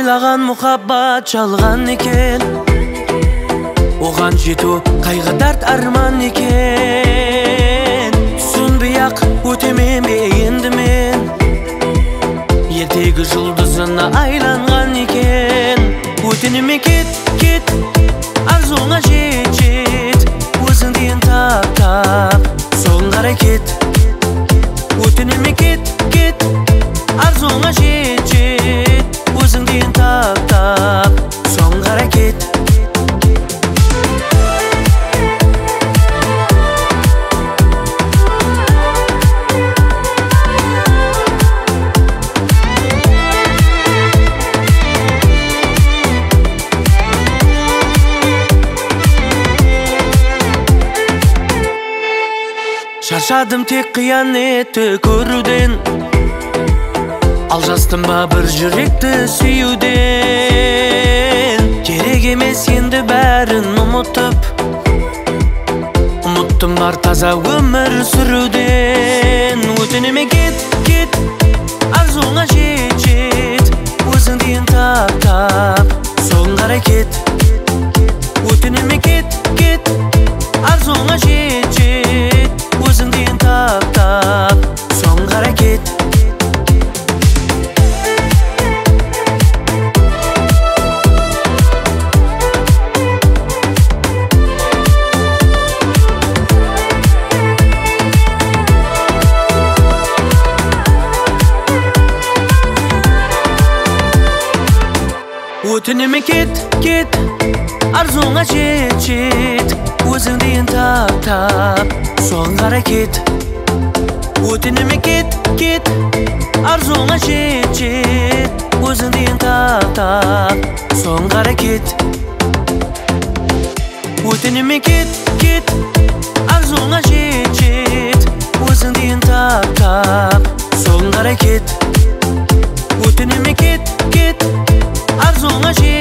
ойлаған мұхаббат жалған екен, оған жету қайғы дәрт арман екен. Түсінбей-ақ өтемем бе енді мен, ертегі жұлдызына айланған екен. Өтінеме кет, кет, арзуыңа жет, жет, өзіңден тап, тап, соған қарай кет. Өтінеме кет, кет, арзуыңа жет, жет, өзіңден тап, тап, соған қарай кет. Шаршадым тек қиянетті көруден, алжастым ба бір жүректі сүюден. Керек емес енді бәрін ұмытып, ұмыттым бар таза өмір сүруден. Өтінеме кет, кет, арзуыңа жет, жет, өзіңден тап, тап, соған қарай кет. Өтінеме кет, кет, арзуыңа жет, жет, өзіңден тап, тап, соған қарай кет. Өтінеме кет, кет, арзуыңа жет, жет, өзіңден тап, тап, соған қарай кет. Өтінеме кет, кет, арзуыңа жет, жет, өзіңден тап, тап, соған қарай кет. Өтінеме кет, кет, арзуыңа жет, жет, өзіңден тап, тап, соған қарай кет. Өтінеме кет, кет, арзуыңа жет.